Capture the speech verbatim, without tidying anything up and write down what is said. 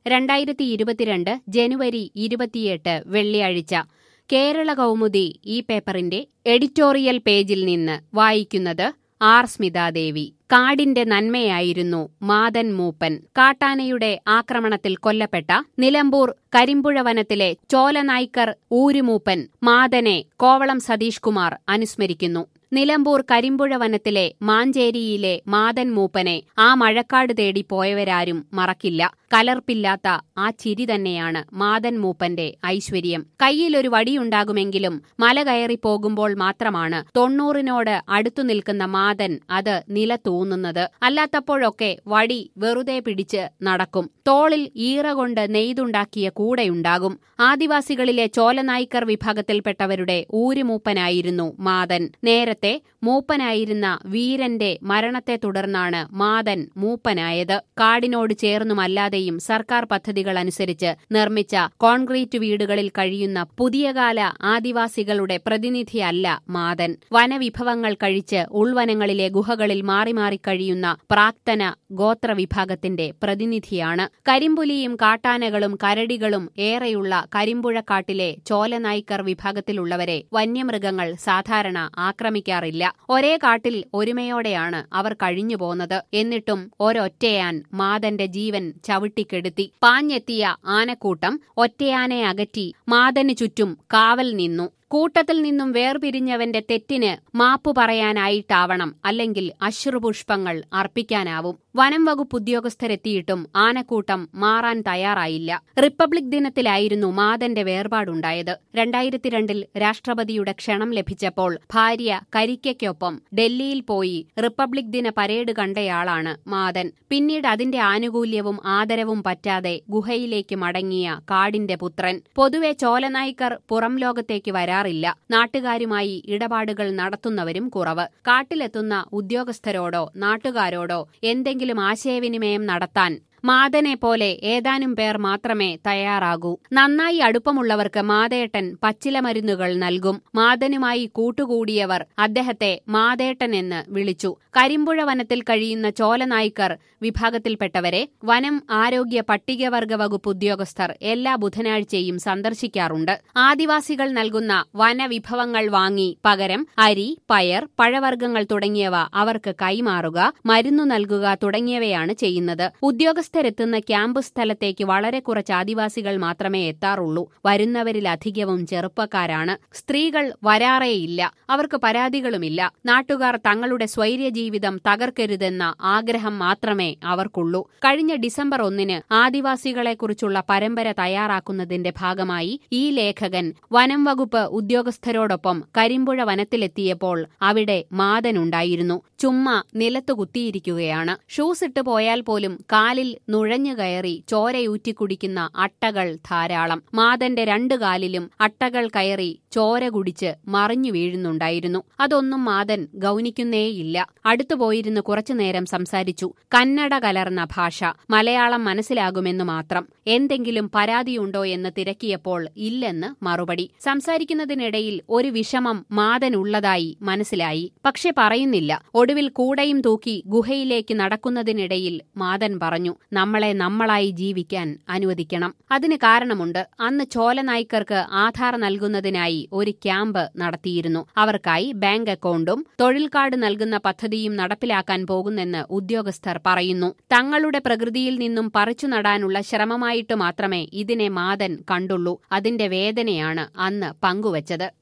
രണ്ടായിരത്തി ഇരുപത്തിരണ്ട് ജനുവരി ഇരുപത്തിയെട്ട് വെള്ളിയാഴ്ച. കേരള കൗമുദി ഈ പേപ്പറിന്റെ എഡിറ്റോറിയൽ പേജിൽ നിന്ന് വായിക്കുന്നത് ആർ സ്മിതാദേവി. കാടിന്റെ നന്മയായിരുന്നു മാതൻ മൂപ്പൻ. കാട്ടാനയുടെ ആക്രമണത്തിൽ കൊല്ലപ്പെട്ട നിലമ്പൂർ കരിമ്പുഴ വനത്തിലെ ചോലനായ്ക്കർ ഊരുമൂപ്പൻ മാതനെ കോവളം സതീഷ് കുമാർ അനുസ്മരിക്കുന്നു. നിലമ്പൂർ കരിമ്പുഴ വനത്തിലെ മാഞ്ചേരിയിലെ മാതൻ മൂപ്പനെ ആ മഴക്കാട് തേടി പോയവരാരും മറക്കില്ല. കലർപ്പില്ലാത്ത ആ ചിരി തന്നെയാണ് മാതൻ മൂപ്പന്റെ ഐശ്വര്യം. കയ്യിലൊരു വടിയുണ്ടാകുമെങ്കിലും മല കയറി പോകുമ്പോൾ മാത്രമാണ് തൊണ്ണൂറിനോട് അടുത്തു നിൽക്കുന്ന മാതൻ അത് നിലത്തൂന്നുന്നത്. അല്ലാത്തപ്പോഴൊക്കെ വടി വെറുതെ പിടിച്ച് നടക്കും. തോളിൽ ഈറ കൊണ്ട് നെയ്തുണ്ടാക്കിയ കൂടെയുണ്ടാകും. ആദിവാസികളിലെ ചോലനായ്ക്കർ വിഭാഗത്തിൽപ്പെട്ടവരുടെ ഊരുമൂപ്പനായിരുന്നു മാതൻ. നേരത്തെ മൂപ്പനായിരുന്ന വീരന്റെ മരണത്തെ തുടർന്നാണ് മാതൻ മൂപ്പനായത്. കാടിനോട് ചേർന്നുമല്ലാതെയും സർക്കാർ പദ്ധതികൾ അനുസരിച്ച് നിർമ്മിച്ച കോൺക്രീറ്റ് വീടുകളിൽ കഴിയുന്ന പുതിയകാല ആദിവാസികളുടെ പ്രതിനിധിയല്ല മാതൻ. വനവിഭവങ്ങൾ കഴിച്ച് ഉൾവനങ്ങളിലെ ഗുഹകളിൽ മാറി മാറി കഴിയുന്ന പ്രാക്തന ഗോത്രവിഭാഗത്തിന്റെ പ്രതിനിധിയാണ്. കരിമ്പുലിയും കാട്ടാനകളും കരടികളും ഏറെയുള്ള കരിമ്പുഴക്കാട്ടിലെ ചോലനായ്ക്കർ വിഭാഗത്തിലുള്ളവരെ വന്യമൃഗങ്ങൾ സാധാരണ ആക്രമിക്കാറില്ല. ഒരേ കാട്ടിൽ ഒരുമയോടെയാണ് അവർ കഴിഞ്ഞു പോന്നത്. എന്നിട്ടും ഒരൊറ്റയാൻ മാതന്റെ ജീവൻ ചവിട്ടിക്കെടുത്തി. പാഞ്ഞെത്തിയ ആനക്കൂട്ടം ഒറ്റയാനെ അകറ്റി മാതന് ചുറ്റും കാവൽ നിന്നു. കൂട്ടത്തിൽ നിന്നും വേർപിരിഞ്ഞവന്റെ തെറ്റിന് മാപ്പു പറയാനായിട്ടാവണം, അല്ലെങ്കിൽ അശ്രുപുഷ്പങ്ങൾ അർപ്പിക്കാനാവും. വനം വകുപ്പ് ഉദ്യോഗസ്ഥരെത്തിയിട്ടും ആനക്കൂട്ടം മാറാൻ തയ്യാറായില്ല. റിപ്പബ്ലിക് ദിനത്തിലായിരുന്നു മാതന്റെ വേർപാടുണ്ടായത്. രണ്ടായിരത്തി രണ്ടിൽ രാഷ്ട്രപതിയുടെ ക്ഷണം ലഭിച്ചപ്പോൾ ഭാര്യ കരിക്കൊപ്പം ഡൽഹിയിൽ പോയി റിപ്പബ്ലിക് ദിന പരേഡ് കണ്ടയാളാണ് മാതൻ. പിന്നീട് അതിന്റെ ആനുകൂല്യവും ആദരവും പറ്റാതെ ഗുഹയിലേക്ക് മടങ്ങിയ കാടിന്റെ പുത്രൻ. പൊതുവെ ചോലനായ്ക്കർ പുറം ലോകത്തേക്ക് വരാറില്ല. നാട്ടുകാരുമായി ഇടപാടുകൾ നടത്തുന്നവരും കുറവ്. കാട്ടിലെത്തുന്ന ഉദ്യോഗസ്ഥരോടോ നാട്ടുകാരോടോ എന്തെങ്കിലും ആശയവിനിമയം നടത്താൻ മാതനെ പോലെ ഏതാനും പേർ മാത്രമേ തയ്യാറാകൂ. നന്നായി അടുപ്പമുള്ളവർക്ക് മാതേട്ടൻ പച്ചിലമരുന്നുകൾ നൽകും. മാതനുമായി കൂട്ടുകൂടിയവർ അദ്ദേഹത്തെ മാതേട്ടൻ എന്ന് വിളിച്ചു. കരിമ്പുഴ വനത്തിൽ കഴിയുന്ന ചോലനായ്ക്കർ വിഭാഗത്തിൽപ്പെട്ടവരെ വനം ആരോഗ്യ പട്ടികവർഗ വകുപ്പ് ഉദ്യോഗസ്ഥർ എല്ലാ ബുധനാഴ്ചയും സന്ദർശിക്കാറുണ്ട്. ആദിവാസികൾ നൽകുന്ന വനവിഭവങ്ങൾ വാങ്ങി പകരം അരി, പയർ, പഴവർഗ്ഗങ്ങൾ തുടങ്ങിയവ അവർക്ക് കൈമാറുക, മരുന്നു നൽകുക തുടങ്ങിയവയാണ് ചെയ്യുന്നത്. ഉദ്യോഗസ്ഥ െത്തുന്ന ക്യാമ്പ് സ്ഥലത്തേക്ക് വളരെ കുറച്ച് ആദിവാസികൾ മാത്രമേ എത്താറുള്ളൂ. വരുന്നവരിലധികവും ചെറുപ്പക്കാരാണ്. സ്ത്രീകൾ വരാറേയില്ല. അവർക്ക് പരാതികളുമില്ല. നാട്ടുകാർ തങ്ങളുടെ സ്വൈര്യജീവിതം തകർക്കരുതെന്ന ആഗ്രഹം മാത്രമേ അവർക്കുള്ളൂ. കഴിഞ്ഞ ഡിസംബർ ഒന്നിന് ആദിവാസികളെക്കുറിച്ചുള്ള പരമ്പര തയ്യാറാക്കുന്നതിന്റെ ഭാഗമായി ഈ ലേഖകൻ വനം വകുപ്പ് ഉദ്യോഗസ്ഥരോടൊപ്പം കരിമ്പുഴ വനത്തിലെത്തിയപ്പോൾ അവിടെ മാതനുണ്ടായിരുന്നു. ചുമ്മാ നിലത്തു കുത്തിയിരിക്കുകയാണ്. ഷൂസ് ഇട്ട് പോയാൽ പോലും കാലിൽ നുഴഞ്ഞുകയറി ചോരയൂറ്റി കുടിക്കുന്ന അട്ടകൾ ധാരാളം. മാതന്റെ രണ്ടു കാലിലും അട്ടകൾ കയറി ചോര കുടിച്ച് മറിഞ്ഞു വീഴുന്നുണ്ടായിരുന്നു. അതൊന്നും മാതൻ ഗൗനിക്കുന്നേയില്ല. അടുത്തുപോയിരുന്ന് കുറച്ചുനേരം സംസാരിച്ചു. കന്നഡ കലർന്ന ഭാഷ, മലയാളം മനസ്സിലാകുമെന്നു മാത്രം. എന്തെങ്കിലും പരാതിയുണ്ടോ എന്ന് തിരക്കിയപ്പോൾ ഇല്ലെന്ന് മറുപടി. സംസാരിക്കുന്നതിനിടയിൽ ഒരു വിഷമം മാതനുള്ളതായി മനസ്സിലായി. പക്ഷെ പറയുന്നില്ല. ഒടുവിൽ കൂടയും തൂക്കി ഗുഹയിലേക്ക് നടക്കുന്നതിനിടയിൽ മാതൻ പറഞ്ഞു, നമ്മളെ നമ്മളായി ജീവിക്കാൻ അനുവദിക്കണം. അതിന് കാരണമുണ്ട്. അന്ന് ചോലനായ്ക്കർക്ക് ആധാർ നൽകുന്നതിനായി ഒരു ക്യാമ്പ് നടത്തിയിരുന്നു. അവർക്കായി ബാങ്ക് അക്കൗണ്ടും തൊഴിൽ കാർഡ് നൽകുന്ന പദ്ധതിയും നടപ്പിലാക്കാൻ പോകുന്നെന്ന് ഉദ്യോഗസ്ഥർ പറയുന്നു. തങ്ങളുടെ പ്രകൃതിയിൽ നിന്നും പറിച്ചു നടാനുള്ള ശ്രമമായിട്ട് മാത്രമേ ഇതിനെ മാതൻ കണ്ടുള്ളൂ. അതിന്റെ വേദനയാണ് അന്ന് പങ്കുവച്ചത്.